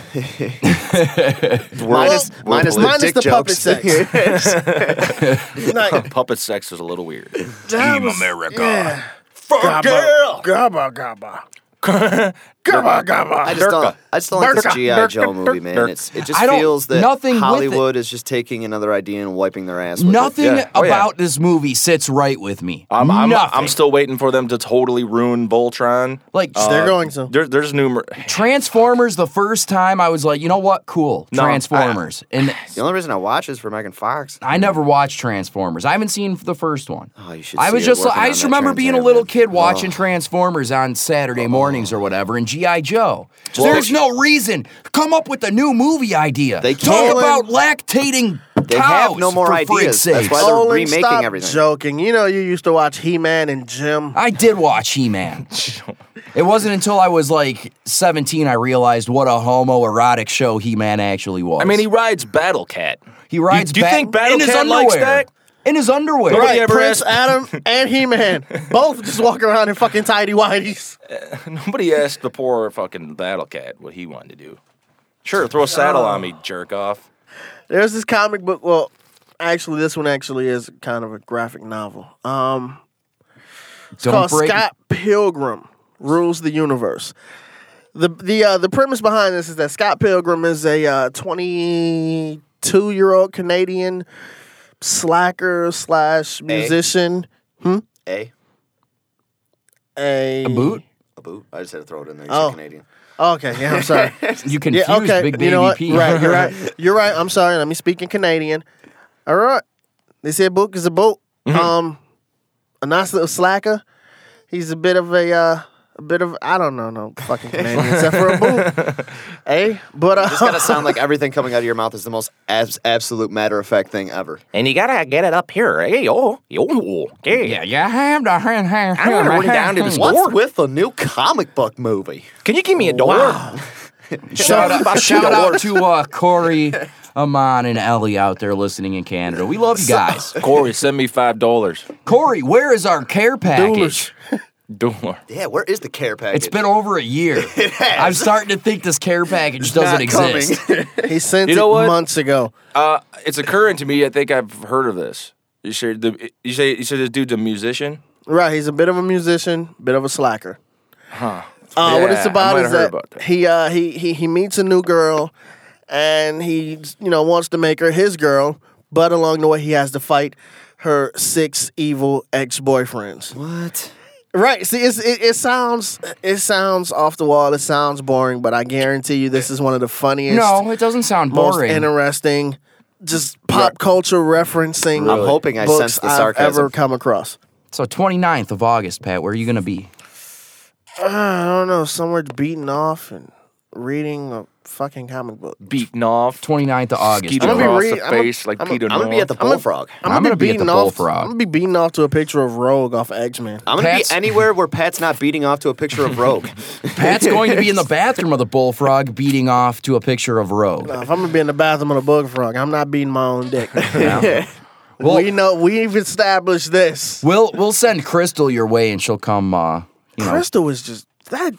Minus, Well, minus the minus dick the puppet jokes. sex. Like, Puppet sex is a little weird. Team America. yeah. Fuck Gabba, gabba, gabba. Gabba, gabba. I just don't. I just don't like this Durka. G I. Joe movie, man. Durka. It's it just I don't- feels that nothing with Hollywood is just taking another idea and wiping their ass. With Nothing Yeah. Oh, yeah. about this movie sits right with me. I'm, I'm, Nothing. I'm still waiting for them to totally ruin Voltron. like They're going to. There, there's numerous. Transformers. The first time I was like, you know what? Cool. No, Transformers. and it. The only reason I watch is for Megan Fox. I never watched Transformers. I haven't seen the first one. Oh, you should. I see was it just working I on just that remember Trans being a Am, little man. kid watching Oh. Transformers on Saturday mornings or whatever and G I. Joe. There's no reason. Come up with a new movie idea. They Talk can't. about lactating They cows, have no more for ideas. freak's That's sake. why they're Olin, remaking stop everything. joking. You know you used to watch He-Man and Jim. I did watch He-Man. It wasn't until I was like seventeen I realized what a homoerotic show He-Man actually was. I mean, he rides Battle Cat. he rides do you Bat- think Battle in his Cat underwear. likes that? In his underwear. Nobody Right, ever Prince asked- Adam and He-Man both just walking around in fucking tidy whities. Nobody asked the poor fucking Battle Cat what he wanted to do. Sure, throw a saddle on me, jerk off. There's this comic book. Well, actually, this one actually is kind of a graphic novel. Um, it's Don't called break- Scott Pilgrim Rules the Universe. the the uh, The premise behind this is that Scott Pilgrim is a uh, twenty-two year old Canadian slacker slash musician. A. A, A boot? A boot. I just had to throw it in there. You Oh. said Canadian. Okay, yeah, I'm sorry. You confused Yeah, okay. Big Baby you know what? P. Right, you're right. You're right. I'm sorry. Let me speak in Canadian. All right. They said book is a boat. Mm-hmm. Um, a nice little slacker. He's a bit of a uh, a bit of I don't know no fucking Canadian except for a boot. Hey, but uh, It's gotta sound like everything coming out of your mouth is the most abs- absolute matter of fact thing ever. And you gotta get it up here. Hey, oh, oh, okay. Yeah, yeah, have the I'm gonna run down to the store. What's with the new comic book movie? Can you give me a door? Shout out, shout out to uh, Corey, Amon, and Ellie out there listening in Canada. We love you guys. Corey, send me five dollars. Corey, where is our care package? Door. Yeah, where is the care package? It's been over a year. It has. I'm starting to think this care package doesn't Not coming. exist. he sent You know it what? months ago. Uh, it's occurring to me. I think I've heard of this. You say the you say you said this dude's a musician. Right, he's a bit of a musician, bit of a slacker. Huh. Uh, what it's Yeah, I about might is have heard that, about that. he uh he, he he meets a new girl, and he you know wants to make her his girl, but along the way he has to fight her six evil ex boyfriends. What? Right. See, it's, it it sounds it sounds off the wall. It sounds boring, but I guarantee you, this is one of the funniest, No, it doesn't sound most boring. interesting, just pop culture referencing. I'm hoping I books sense the I've sarcasm. ever come across. So twenty-ninth of August, Pat, where are you going to be? Uh, I don't know, somewhere beating off and reading a fucking comic book. Beaten off. twenty-ninth of August. Skeeted I'm gonna be across read- the I'm gonna- face like I'm Peter I'm gonna be at the I'm a- Bullfrog. I'm, I'm gonna, gonna be be at the beating off. Bullfrog. I'm gonna be beating off to a picture of Rogue off of X-Men. I'm gonna Pat's- be anywhere where Pat's not beating off to a picture of Rogue. Pat's going to be in the bathroom of the Bullfrog beating off to a picture of Rogue. Now, if I'm gonna be in the bathroom of the Bullfrog, I'm not beating my own dick. Yeah. Well- we know we've established this. We'll we'll send Crystal your way, and she'll come. Uh, you know, Crystal is just that.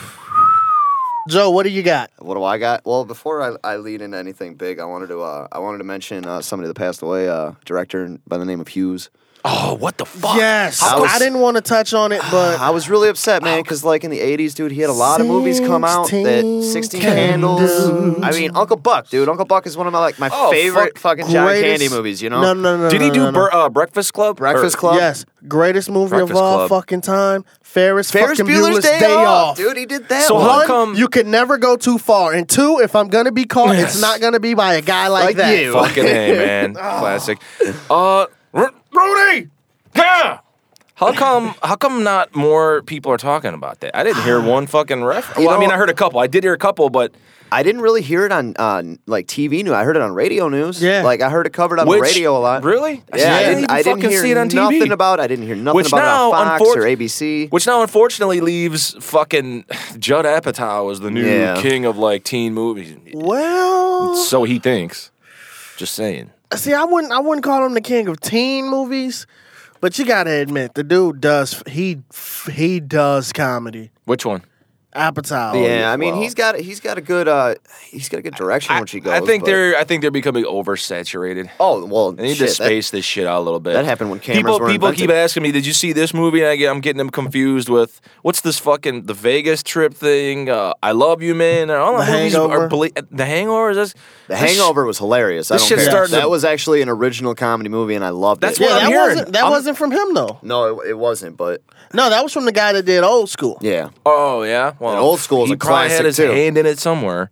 Joe, what do you got? What do I got? Well, before I, I lead into anything big, I wanted to uh, I wanted to mention uh, somebody that passed away, uh, director by the name of Hughes. Oh, what the fuck? Yes, I I, was- didn't want to touch on it, but I was really upset, man, because like in the eighties, dude, he had a lot of movies come out that sixteen sixteen Candles. Candles. I mean, Uncle Buck, dude. Uncle Buck is one of my like my Oh, favorite fuck. fucking John Greatest- Candy movies. You know, No, no, no. Did he no, do no, no. Bur- uh, Breakfast Club? Breakfast Or- Club. Yes, greatest movie Breakfast of all Club. fucking time. Ferris, Ferris fucking Bueller's Bueller's Day, Off, dude. He did that. So one. how One, come- you can never go too far, and two, if I'm gonna be caught, Yes. it's not gonna be by a guy like, Like that. you. Fucking A, man. Classic. Uh, R- Rudy! Yeah! How come How come not more people are talking about that? I didn't hear one fucking ref. You Well, I mean, know- I heard a couple. I did hear a couple, but I didn't really hear it on on like T V news. I heard it on radio news. Yeah. like I heard it covered on which, the radio a lot. Really? Yeah, I didn't, even I didn't fucking hear see it on T V. nothing about. I didn't hear nothing Which about now, it on Fox unfor- or A B C. Which now, unfortunately, leaves fucking Judd Apatow as the new Yeah. king of like teen movies. Well, So he thinks. Just saying. see, I wouldn't, I wouldn't call him the king of teen movies, but you gotta admit, the dude does, he, he does comedy. Which one? Apatow. Yeah, I mean well. he's got he's got a good uh he's got a good direction I, when she goes. I think but- they're I think they're becoming oversaturated. Oh well, They need shit, to space this shit out a little bit. that happened when cameras people, were People invented. keep asking me, "Did you see this movie?" And I get, I'm getting them confused with what's this fucking the Vegas trip thing? Uh, I Love You, Man. And all The the movies Hangover. are belie- the Hangover. Is this The this Hangover was hilarious. I this don't shit care. started to- That was actually an original comedy movie, and I loved That's it. what Yeah, I'm that hearing. wasn't, that I'm- wasn't from him though. No, it, it wasn't. But No, that was from the guy that did Old School. yeah, Oh yeah, well, And Old School is he a probably classic, had his too. hand in it somewhere.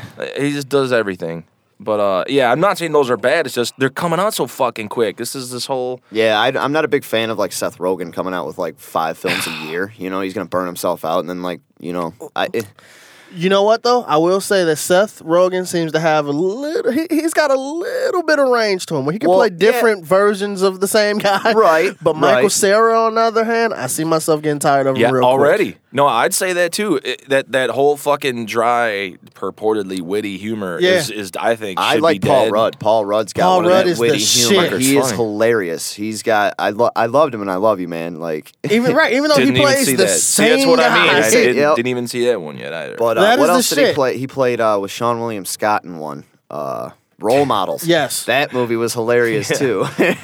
He just does everything. But uh, yeah, I'm not saying those are bad. It's just they're coming out so fucking quick. This is this whole. yeah. I, I'm not a big fan of like Seth Rogen coming out with like five films a year. You know, he's gonna burn himself out, and then like you know, I. It, You know what though? I will say that Seth Rogen seems to have a little. He, he's got a little bit of range to him where he can Well, play yeah. different versions of the same guy. Right, But Michael right. Cera, on the other hand, I see myself getting tired of him Yeah, real already. quick. No, I'd say that too. It, that that whole fucking dry, purportedly witty humor Yeah. is, is I think I should like be Paul dead. Rudd. Paul Rudd's got Paul one Rudd of is that the witty humor. shit. He is Funny. hilarious. He's got. I lo- I loved him, and I love you, man. Like, Even right, even though Didn't he even plays see the that. See, same that's what I mean. guy. I didn't, Yep. didn't even see that one yet either. but uh, That what is the else did he shit. play? He played uh, with Sean William Scott in one. Uh, Role Models. Yes. that movie was hilarious too.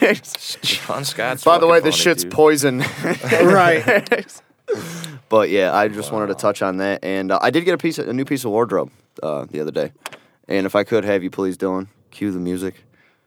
John Scott's. By the way, fucking this funny, shit's dude. poison. Right. But yeah, I just wanted to touch on that, and uh, I did get a piece, of, a new piece of wardrobe uh, the other day. And if I could have you please, Dylan, cue the music.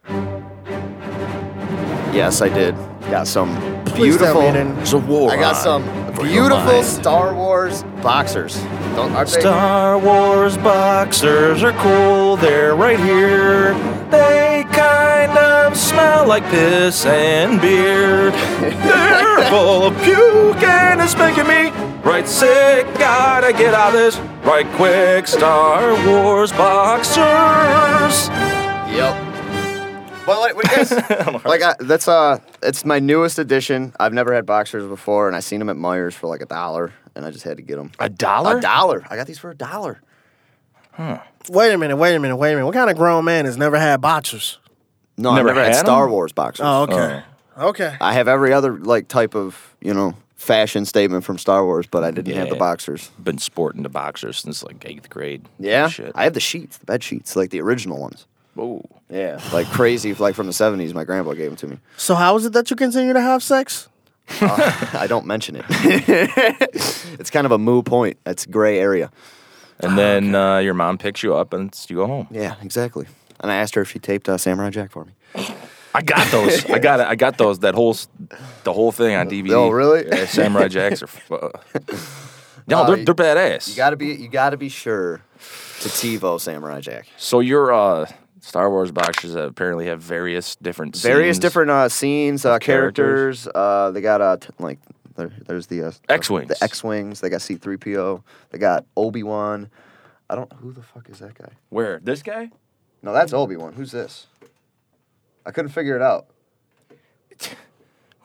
Yes, I did. Got some Please tell beautiful. me it didn't. It's a war. I got on some for your beautiful mind. Star Wars boxers. Don't, aren't they? Star Wars boxers are cool, they're right here. They kind of smell like piss and beer. They're full of puke and it's making me right sick. Gotta get out of this right quick. Star Wars boxers. Yep. Well, like, what do you guys? like, I, that's uh, it's my newest edition. I've never had boxers before, and I seen them at Myers for like a dollar, and I just had to get them. A dollar? A dollar. I got these for a dollar. Wait a minute, wait a minute, wait a minute. What kind of grown man has never had boxers? No, I Never never had, had Star 'em? Wars boxers. Oh, okay. Okay. I have every other like type of you know fashion statement from Star Wars, but I didn't have the Yeah. boxers. Been sporting the boxers since like eighth grade. Yeah, Shit. I have the sheets, the bed sheets, like the original ones. Whoa. Yeah, like crazy, like from the seventies. My grandpa gave them to me. So how is it that you continue to have sex? Uh, I don't mention it. It's kind of a moo point. That's a gray area. And then uh, your mom picks you up and you go home. Yeah, exactly. And I asked her if she taped uh, Samurai Jack for me. I got those. I got it. I got those. That whole, s- the whole thing on D V D. Oh, really? Yeah, Samurai Jacks are. Fu- no, Uh, they're they're badass. You gotta be, you gotta be sure to TiVo Samurai Jack. so your uh, Star Wars boxers that apparently have various different Various scenes. different uh, scenes, uh, Characters. characters. Uh, they got uh, t- like there, there's the uh, X-Wings. The X-wings. They got C three P O. They got Obi-Wan. I don't. Who the fuck is that guy? Where this guy? No, that's Obi-Wan. Who's this? I couldn't figure it out.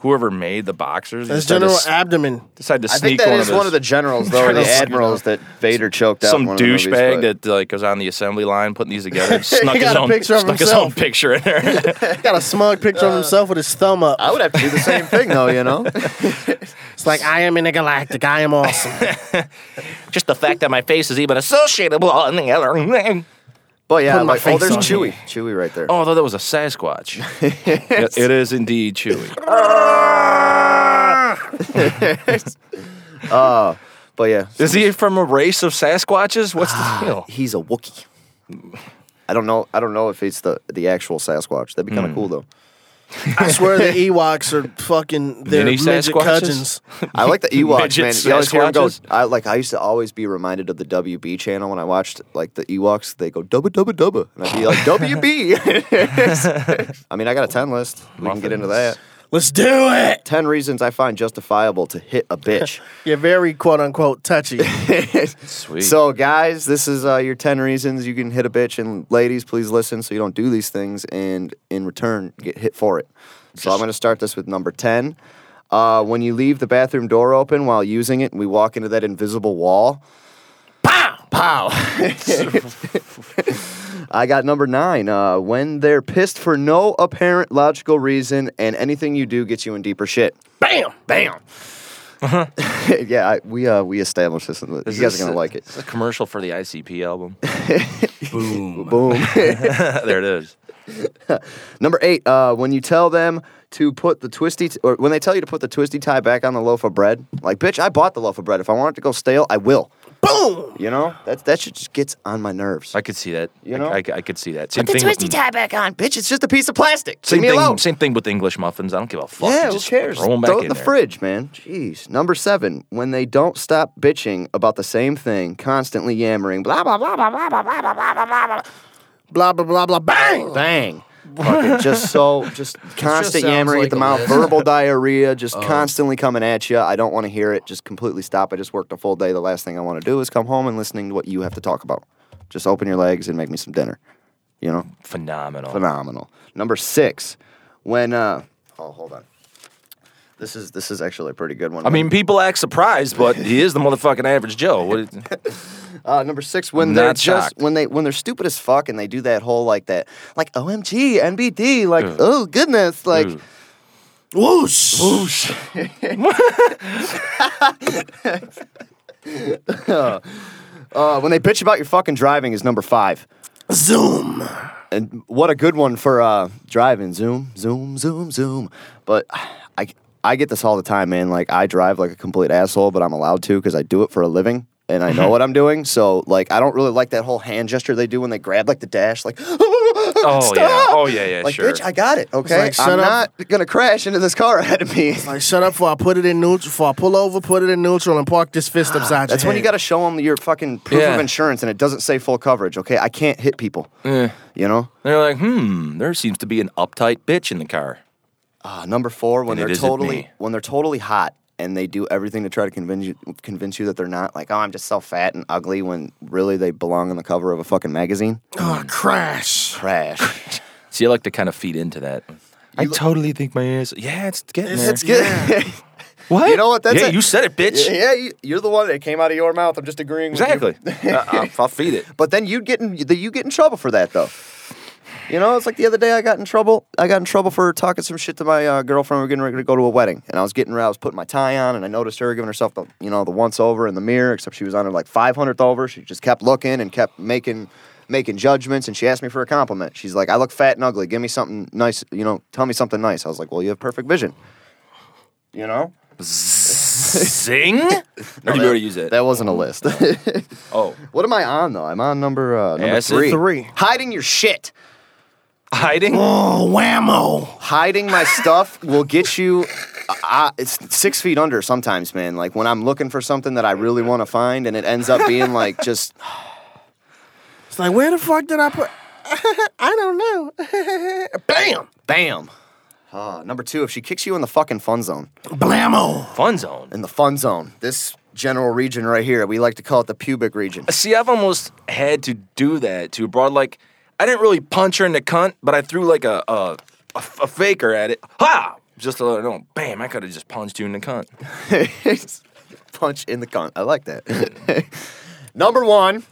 whoever made the boxers. That's decided General to, Abdomen. Decided to I sneak think that one is of one his, of the generals, though, or the admirals that Vader choked out. some in one of the movies, douchebag but- that like was on the assembly line putting these together. Snuck He his got a own picture of snuck his himself. own picture in there. Got a smug picture of himself with his thumb up. I would have to do the same thing, though, you know? It's like, I am intergalactic. I am awesome. Just the fact that my face is even associated with all the other. But yeah, Put my like, oh, face there's on Chewie. Chewie right there. Oh, I thought that was a Sasquatch. it, it is indeed Chewie. Uh, but yeah. Is he from a race of Sasquatches? What's the deal? He's a Wookiee. I don't know. I don't know if it's the the actual Sasquatch. That'd be kind of cool though. I swear the Ewoks are fucking their Mini midget Sasquatches? cousins. I like the Ewoks, Midget man. You always hear 'em go. Sasquatches? I like. I used to always be reminded of the W B channel when I watched like the Ewoks. They go dubba dubba dubba, and I'd be like W B. I mean, I got a ten list. We can get into that. Let's do it. Ten reasons I find justifiable to hit a bitch. You're very quote unquote touchy. Sweet. So, guys, this is uh, your ten reasons you can hit a bitch, and ladies, please listen so you don't do these things, and in return, get hit for it. So I'm going to start this with number ten. Uh, when you leave the bathroom door open while using it, and we walk into that invisible wall. Pow! Pow! I got number nine. Uh, when they're pissed for no apparent logical reason, and anything you do gets you in deeper shit. Bam! Bam! yeah, I, we uh, we established this. You Is guys this are gonna a- like it. It's a commercial for the I C P album. Boom. Boom. There it is. Number eight. Uh, when you tell them to put the twisty, t- or when they tell you to put the twisty tie back on the loaf of bread, like, bitch, I bought the loaf of bread. If I want it to go stale, I will. Boom! You know, that that shit just gets on my nerves. I could see that. You I- know? I, I, I could see that. Same Put the thing. twisty with, tie back on, bitch. It's just a piece of plastic. Same Leave me thing. alone. Same thing with English muffins. I don't give a fuck. Yeah, You who just cares? Throw them back Throw it in in the there. fridge, man. Jeez. Number seven. When they don't stop bitching about the same thing, constantly yammering, blah blah blah blah blah blah blah blah blah blah. Blah blah blah blah. Bang! Bang. Fucking just so, just constant sounds yammering like at the a mouth, list. verbal diarrhea, just constantly coming at you. I don't want to hear it. Just completely stop. I just worked a full day. The last thing I want to do is come home and listening to what you have to talk about. Just open your legs and make me some dinner. You know? Phenomenal. Phenomenal. Number six, when, uh, oh, hold on. This is this is actually a pretty good one. I mean, people act surprised, but he is the motherfucking average Joe. What is, Uh, number six, when I'm they're not just shocked. when they when they're stupid as fuck and they do that whole like that like O M G N B D like Ugh. oh goodness like Ugh. Whoosh! whoosh. uh, uh, when they bitch about your fucking driving is number five. Zoom. And what a good one for uh, driving. Zoom, zoom, zoom, zoom. But I I get this all the time, man. Like I drive like a complete asshole, but I'm allowed to because I do it for a living. And I know what I'm doing, so like I don't really like that whole hand gesture they do when they grab like the dash, like Oh, yeah. Oh, yeah, yeah, like sure. bitch, I got it, okay. like, shut I'm up. not gonna crash into this car ahead of me. Like, shut up before I put it in neutral. Before I pull over, put it in neutral, and park this fist upside That's your when you head. got to show them your fucking proof Yeah. of insurance, and it doesn't say full coverage, okay? I can't hit people, Eh. you know. They're like, hmm, there seems to be an uptight bitch in the car. Uh, number four, when And it they're isn't totally me. when they're totally hot and they do everything to try to convince you convince you that they're not. Like, oh, I'm just so fat and ugly, when really they belong on the cover of a fucking magazine. Oh, crash. Trash. See, I like to kind of feed into that. I totally think my ass. Yeah, it's getting there. It's good. What? You know what? That's yeah, it. you said it, bitch. Yeah, you, you're the one that came out of your mouth. I'm just agreeing with Exactly. you. Uh, I'll, I'll feed it. But then you get in you get in trouble for that though. You know, it's like the other day I got in trouble. I got in trouble for talking some shit to my uh, girlfriend. We were getting ready to go to a wedding, and I was getting, I was putting my tie on, and I noticed her giving herself the, you know, the once over in the mirror. Except she was on her like five hundredth over. She just kept looking and kept making, making judgments. And she asked me for a compliment. She's like, "I look fat and ugly. Give me something nice. You know, tell me something nice." I was like, "Well, you have perfect vision." You know, Sing? Or did you already use it? that wasn't a list. Oh. What am I on though? I'm on number uh, number Acid? three. Three. Hiding your shit. Hiding? Oh, whammo. Hiding my stuff will get you. Uh, it's six feet under sometimes, man. Like when I'm looking for something that I really want to find, and it ends up being like just. It's like, where the fuck did I put? I don't know. Bam. Bam. Uh, number two, if she kicks you in the fucking fun zone. Blammo. Fun zone. In the fun zone. This general region right here, we like to call it the pubic region. See, I've almost had to do that to broad. Like, I didn't really punch her in the cunt, but I threw like a a, a, a faker at it. Ha! Just to let her know, bam, I could have just punched you in the cunt. Punch in the cunt. I like that. Number one.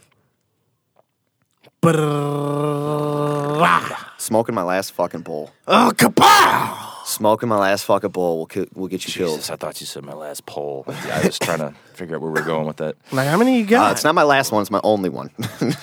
Smoking my last fucking bowl. Oh, kapow! Smoking my last fucking bowl will ki- will get you Jesus, killed. I thought you said my last poll. I was trying to figure out where we're going with that. Like, how many you got? Uh, it's not my last one. It's my only one.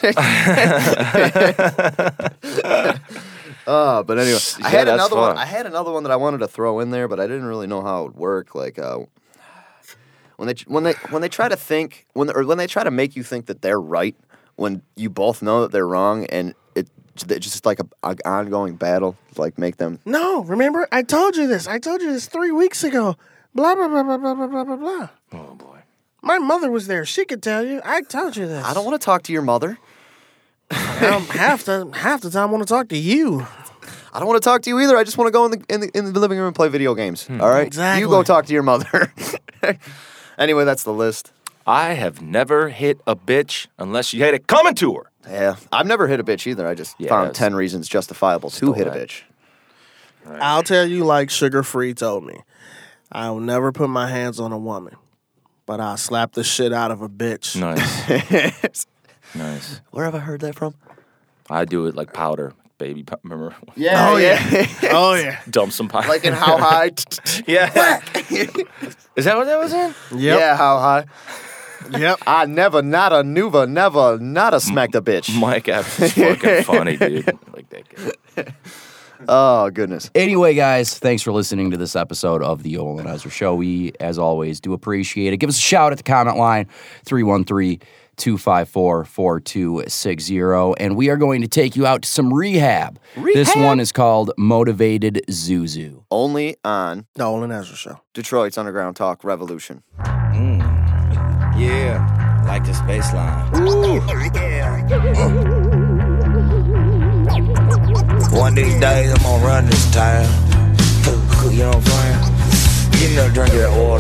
Uh, but anyway, I Yeah, had that's another fun. one. I had another one that I wanted to throw in there, but I didn't really know how it would work. Like uh, when they when they when they try to think when or when they try to make you think that they're right when you both know that they're wrong, and it it's just like a, a ongoing battle. Like make them. No, remember? I told you this. I told you this three weeks ago. Blah, blah, blah, blah, blah, blah, blah, blah, blah. Oh, boy. My mother was there. She could tell you. I told you this. I don't want to talk to your mother. um, half the half the time I want to talk to you. I don't want to talk to you either. I just want to go in the in the, in the living room and play video games. Hmm. All right, Exactly. you go talk to your mother. Anyway, that's the list. I have never hit a bitch unless she had it coming to her. Yeah, I've never hit a bitch either. I just Yeah, found it's- ten reasons justifiable to Stole hit a that. bitch. I'll tell you like Sugar Free told me. I will never put my hands on a woman, but I'll slap the shit out of a bitch. Nice. Nice. Where have I heard that from? I do it like powder, baby. pow- Remember? Yeah, Oh, yeah. Oh, yeah. Dump some powder. Like in How High? yeah. Is that what that was in? Yep. Yeah, How High? Yep. I never, not a nuva, never, not a smacked a bitch. Mike Epps is fucking funny, dude. Like that guy. Oh, goodness. Anyway, guys, thanks for listening to this episode of the Yoel and Ezra Show. We, as always, do appreciate it. Give us a shout at the comment line, three one three, two five four, four two six zero. And we are going to take you out to some rehab. This Rehab? one is called Motivated Zuzu. Only on The Olin Ezra Show. Detroit's Underground Talk Revolution. Yeah, like this bass line. One of these days I'm gonna run this town. You know what I'm saying? Give me a drink of that water.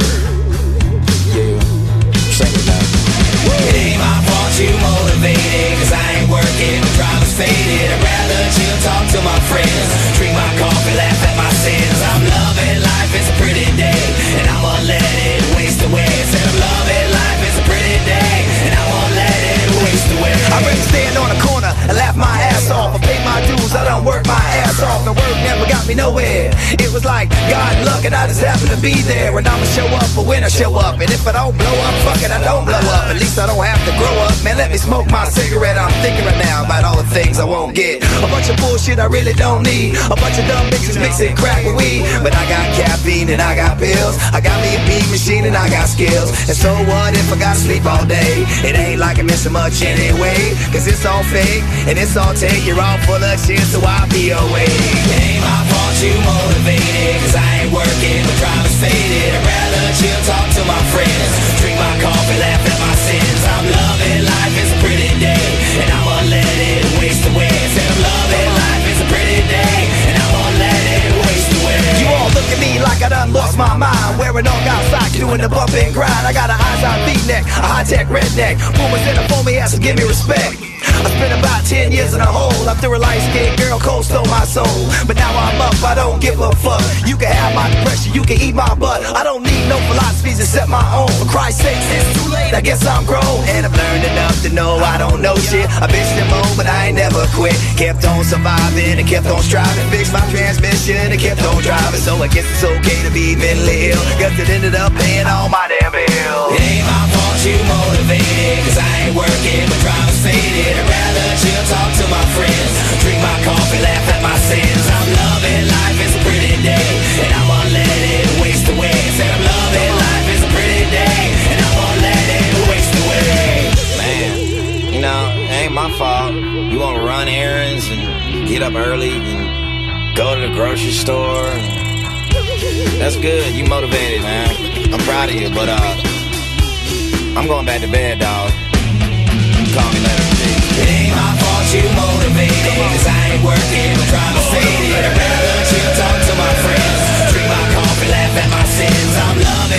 Yeah, sing it now. It ain't my fault you motivated, cause I ain't working, my driver's faded. I'd rather chill, talk to my friends, drink my coffee, laugh at my sins. I'm loving life, it's a pretty day, and I'ma let it waste away. Said I'm loving life, it's a pretty day, and I'ma let it waste away. I'd rather stand on a corner and laugh my ass off. I pay my dues, I don't work my ass off, and work never got me nowhere. It was like God luck, and I just happened to be there. And I'ma show up for when I show up, and if I don't blow up, fuck it, I don't blow up. At least I don't have to grow up. Man, let me smoke my cigarette. I'm thinking right now about all the things I won't get. A bunch of bullshit I really don't need. A bunch of dumb bitches mixing crack with weed. But I got caffeine and I got pills. I got me a beat machine and I got skills. And so what if I gotta sleep all day? It ain't like I'm missing much anyway, cause it's all fake and it's all take. You're all full of shit, so I'll be away. It ain't my fault you motivated, cause I ain't working, my driver's faded. I'd rather chill, talk to my friends, drink my coffee, laugh at my sins. I'm loving life, it's a pretty day, and I'ma let it waste away. Said I'm loving life, it's a pretty day, and I'ma let it waste away. You all look at me like I done lost my mind, wearing all got socks, doing the bump and grind. I got an eyes on beat neck, a high-tech redneck, boomers in a phone me has to give me respect. I spent about ten years in a hole after a light-skinned girl cold stole my soul. But now I'm up, I don't give a fuck. You can have my depression, you can eat my butt. I don't need no philosophies except my own. For Christ's sake, it's too late, I guess I'm grown. And I've learned enough to know I don't know shit. I bitched and moaned, but I ain't never quit. Kept on surviving and kept on striving. Fixed my transmission and kept on driving. So I guess it's okay to be mentally ill, cause it ended up paying all my damn bills. It ain't my fault you motivated, cause I ain't working, my driver's faded. I'd rather chill, talk to my friends, drink my coffee, laugh at my sins. I'm loving life, it's a pretty day, and I'ma let it waste away. Said I'm loving life, it's a pretty day, and I'ma let it waste away. Man, you know, it ain't my fault. You wanna run errands and get up early and go to the grocery store. That's good, you motivated, man. I'm proud of you, but uh, I'm going back to bed, dog. Call me later. It ain't my fault you motivated, cause I ain't working, my driver's faded. I'd rather chill, talk to my friends, drink my coffee, laugh at my sins. I'm loving